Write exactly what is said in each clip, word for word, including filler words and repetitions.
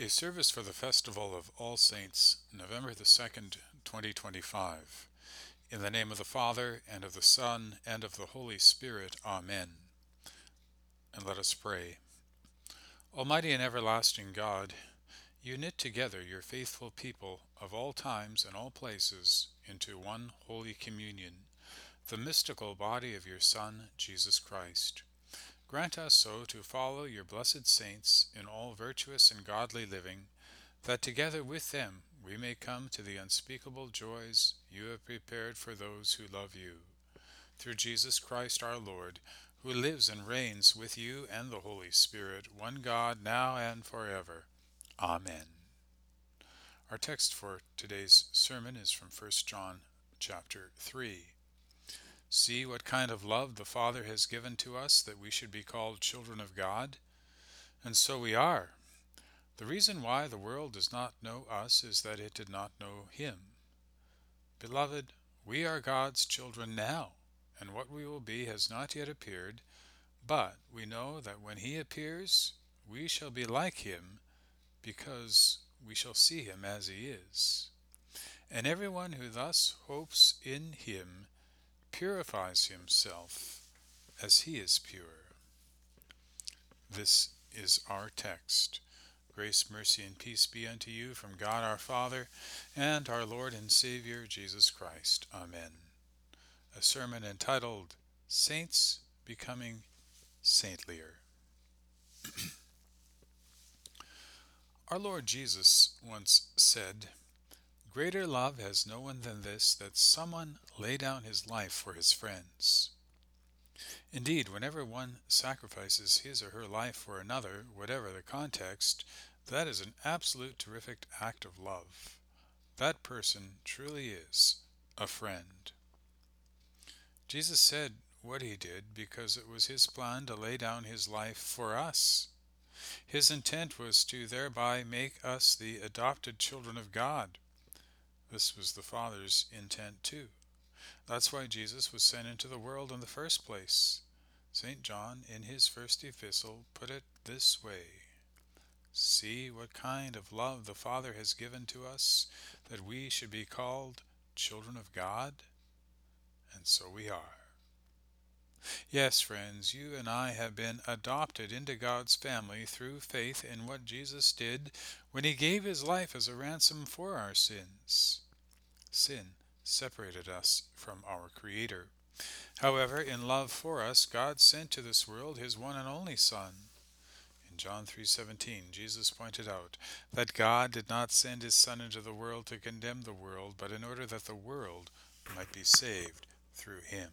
A service for the Festival of All Saints, November the second, twenty twenty-five. In the name of the Father, and of the Son, and of the Holy Spirit. Amen. And let us pray. Almighty and everlasting God, you knit together your faithful people of all times and all places into one holy communion, the mystical body of your Son, Jesus Christ. Grant us so to follow your blessed saints in all virtuous and godly living, that together with them we may come to the unspeakable joys you have prepared for those who love you. Through Jesus Christ our Lord, who lives and reigns with you and the Holy Spirit, one God, now and forever. Amen. Our text for today's sermon is from First John chapter three. See what kind of love the Father has given to us, that we should be called children of God. And so we are. The reason why the world does not know us is that it did not know him. Beloved, we are God's children now, and what we will be has not yet appeared, but we know that when he appears, we shall be like him, because we shall see him as he is. And everyone who thus hopes in him purifies himself as he is pure. This is our text. Grace, mercy, and peace be unto you from God our Father and our Lord and Savior Jesus Christ. Amen. A sermon entitled, Saints Becoming Saintlier. Our Lord Jesus once said, Greater love has no one than this, that someone lay down his life for his friends. Indeed, whenever one sacrifices his or her life for another, whatever the context, that is an absolute terrific act of love. That person truly is a friend. Jesus said what he did because it was his plan to lay down his life for us. His intent was to thereby make us the adopted children of God. This was the Father's intent too. That's why Jesus was sent into the world in the first place. Saint John, in his first epistle, put it this way, See what kind of love the Father has given to us, that we should be called children of God? And so we are. Yes, friends, you and I have been adopted into God's family through faith in what Jesus did when he gave his life as a ransom for our sins. Sin separated us from our Creator. However, in love for us, God sent to this world his one and only Son. In John three seventeen, Jesus pointed out that God did not send his Son into the world to condemn the world, but in order that the world might be saved through him.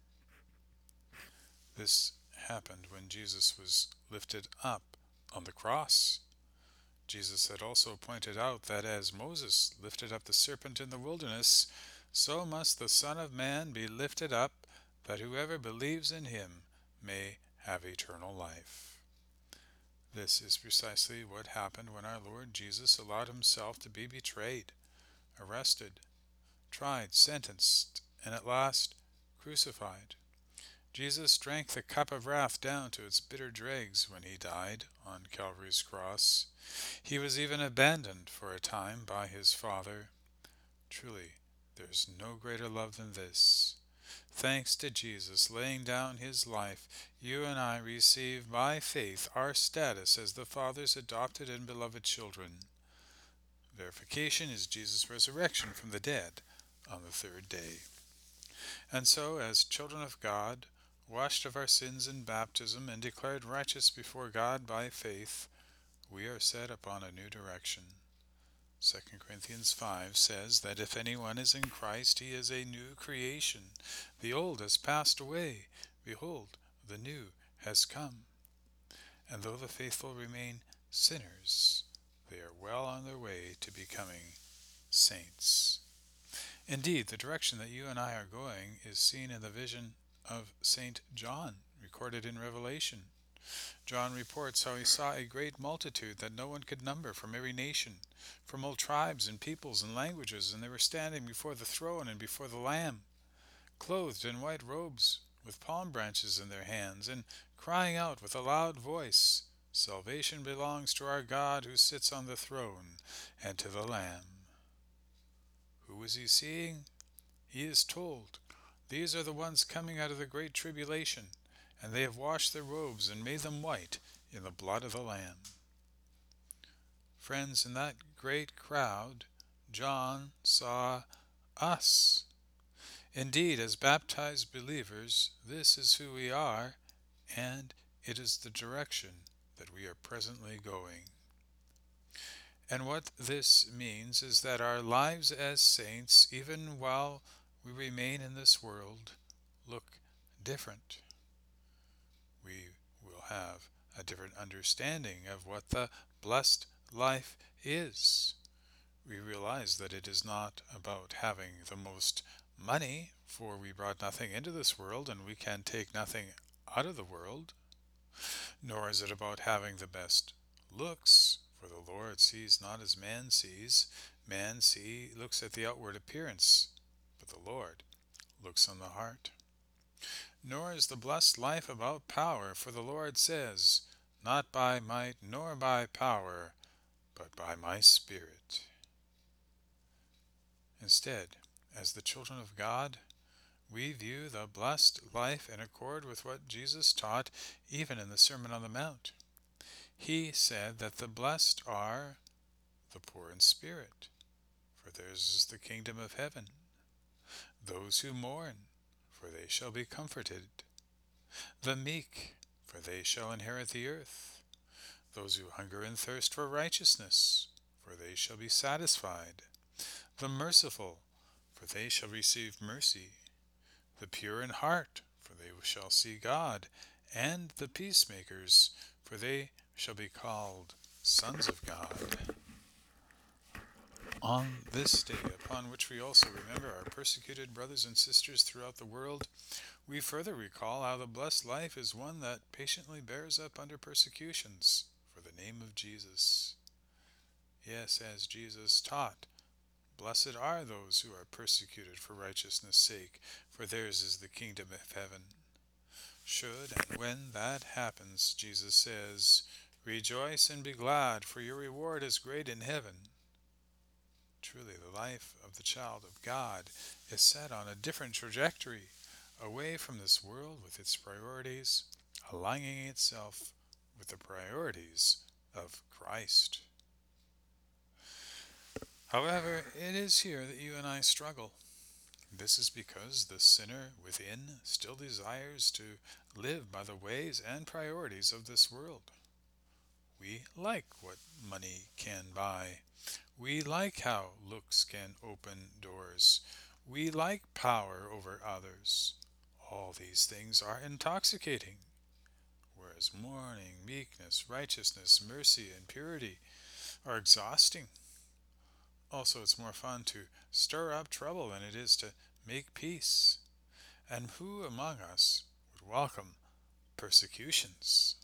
This happened when Jesus was lifted up on the cross. Jesus had also pointed out that as Moses lifted up the serpent in the wilderness, so must the Son of Man be lifted up, that whoever believes in him may have eternal life. This is precisely what happened when our Lord Jesus allowed himself to be betrayed, arrested, tried, sentenced, and at last crucified. Jesus drank the cup of wrath down to its bitter dregs when he died on Calvary's cross. He was even abandoned for a time by his Father. Truly, there is no greater love than this. Thanks to Jesus laying down his life, you and I receive by faith our status as the Father's adopted and beloved children. Verification is Jesus' resurrection from the dead on the third day. And so, as children of God, washed of our sins in baptism and declared righteous before God by faith, we are set upon a new direction. Second Corinthians five says that if anyone is in Christ, he is a new creation. The old has passed away. Behold, the new has come. And though the faithful remain sinners, they are well on their way to becoming saints. Indeed, the direction that you and I are going is seen in the vision of Saint John, recorded in Revelation. John reports how he saw a great multitude that no one could number from every nation, from all tribes and peoples and languages, and they were standing before the throne and before the Lamb, clothed in white robes, with palm branches in their hands, and crying out with a loud voice, Salvation belongs to our God who sits on the throne and to the Lamb. Who is he seeing? He is told, "These are the ones coming out of the great tribulation, and they have washed their robes and made them white in the blood of the Lamb." Friends, in that great crowd, John saw us. Indeed, as baptized believers, this is who we are, and it is the direction that we are presently going. And what this means is that our lives as saints, even while we remain in this world, look different. We will have a different understanding of what the blessed life is. We realize that it is not about having the most money, for we brought nothing into this world and we can take nothing out of the world, nor is it about having the best looks, for the Lord sees not as man sees. Man see looks at the outward appearance, but the Lord looks on the heart. Nor is the blessed life about power, for the Lord says, "Not by might nor by power, but by my Spirit." Instead, as the children of God, we view the blessed life in accord with what Jesus taught even in the Sermon on the Mount. He said that the blessed are the poor in spirit, for theirs is the kingdom of heaven. Those who mourn, for they shall be comforted. The meek, for they shall inherit the earth. Those who hunger and thirst for righteousness, for they shall be satisfied. The merciful, for they shall receive mercy. The pure in heart, for they shall see God. And the peacemakers, for they shall be called sons of God. On this day, upon which we also remember our persecuted brothers and sisters throughout the world, we further recall how the blessed life is one that patiently bears up under persecutions for the name of Jesus. Yes, as Jesus taught, "Blessed are those who are persecuted for righteousness' sake, for theirs is the kingdom of heaven." Should and when that happens, Jesus says, "Rejoice and be glad, for your reward is great in heaven." Truly, the life of the child of God is set on a different trajectory, away from this world with its priorities, aligning itself with the priorities of Christ. However, it is here that you and I struggle. This is because the sinner within still desires to live by the ways and priorities of this world. We like what money can buy. We like how looks can open doors. We like power over others. All these things are intoxicating, whereas mourning, meekness, righteousness, mercy, and purity are exhausting. Also, it's more fun to stir up trouble than it is to make peace. And who among us would welcome persecutions?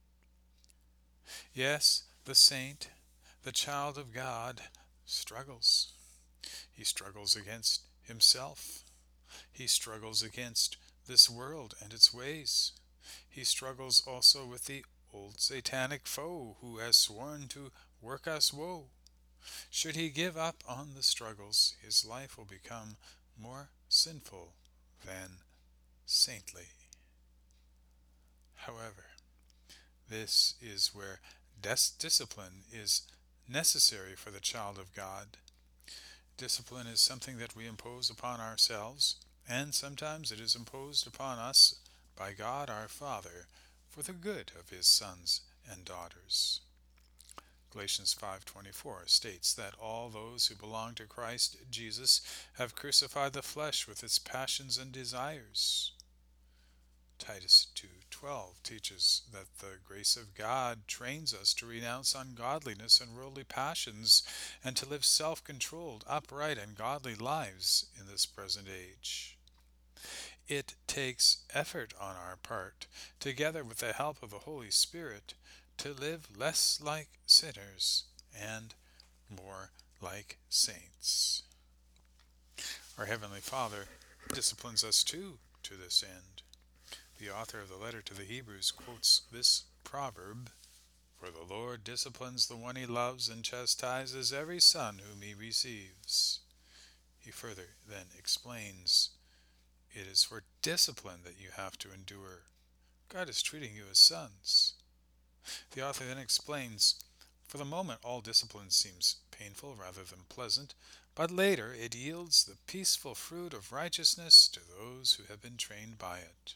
Yes, the saint, the child of God, struggles. He struggles against himself. He struggles against this world and its ways. He struggles also with the old satanic foe who has sworn to work us woe. Should he give up on the struggles, his life will become more sinful than saintly. However, this is where dis- discipline is necessary for the child of God. Discipline is something that we impose upon ourselves, and sometimes it is imposed upon us by God our Father for the good of his sons and daughters. Galatians five twenty-four states that all those who belong to Christ Jesus have crucified the flesh with its passions and desires. Titus two twelve teaches that the grace of God trains us to renounce ungodliness and worldly passions and to live self-controlled, upright, and godly lives in this present age. It takes effort on our part, together with the help of the Holy Spirit, to live less like sinners and more like saints. Our Heavenly Father disciplines us too to this end. The author of the letter to the Hebrews quotes this proverb, For the Lord disciplines the one he loves and chastises every son whom he receives. He further then explains, it is for discipline that you have to endure. God is treating you as sons. The author then explains, for the moment all discipline seems painful rather than pleasant, but later it yields the peaceful fruit of righteousness to those who have been trained by it.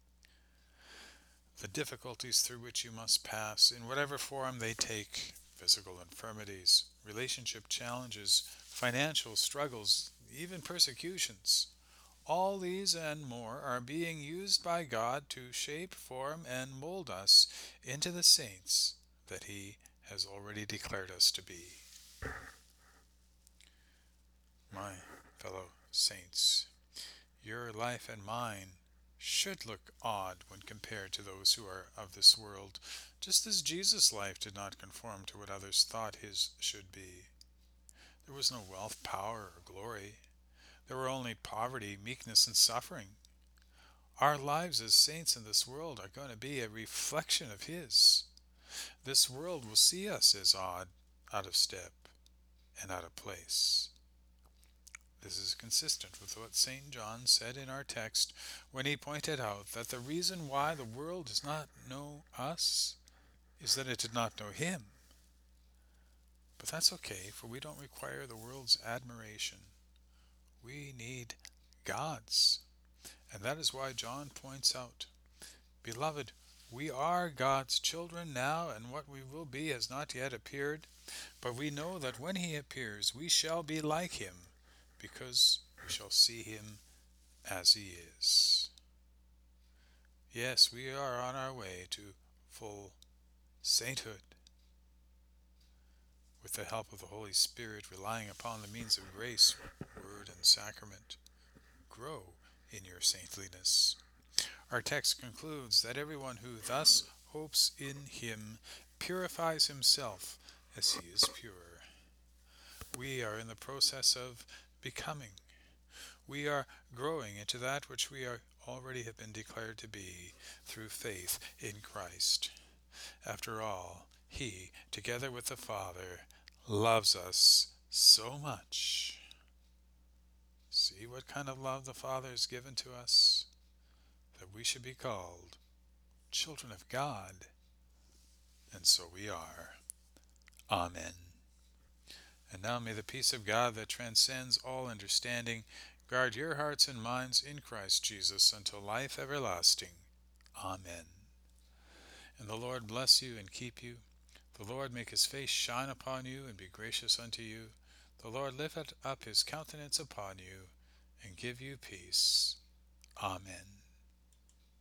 The difficulties through which you must pass, in whatever form they take, physical infirmities, relationship challenges, financial struggles, even persecutions, all these and more are being used by God to shape, form, and mold us into the saints that He has already declared us to be. My fellow saints, your life and mine should look odd when compared to those who are of this world, just as Jesus' life did not conform to what others thought his should be. There was no wealth, power, or glory. There were only poverty, meekness, and suffering. Our lives as saints in this world are going to be a reflection of his. This world will see us as odd, out of step, and out of place. This is consistent with what Saint John said in our text when he pointed out that the reason why the world does not know us is that it did not know him. But that's okay, for we don't require the world's admiration. We need God's. And that is why John points out, Beloved, we are God's children now, and what we will be has not yet appeared. But we know that when he appears, we shall be like him, because we shall see him as he is. Yes, we are on our way to full sainthood. With the help of the Holy Spirit, relying upon the means of grace, word, and sacrament, grow in your saintliness. Our text concludes that everyone who thus hopes in him purifies himself as he is pure. We are in the process of becoming. We are growing into that which we are already have been declared to be through faith in Christ. After all, he, together with the Father, loves us so much. See what kind of love the Father has given to us, that we should be called children of God, and so we are. Amen. And now may the peace of God that transcends all understanding guard your hearts and minds in Christ Jesus until life everlasting. Amen. And the Lord bless you and keep you. The Lord make his face shine upon you and be gracious unto you. The Lord lift up his countenance upon you and give you peace. Amen.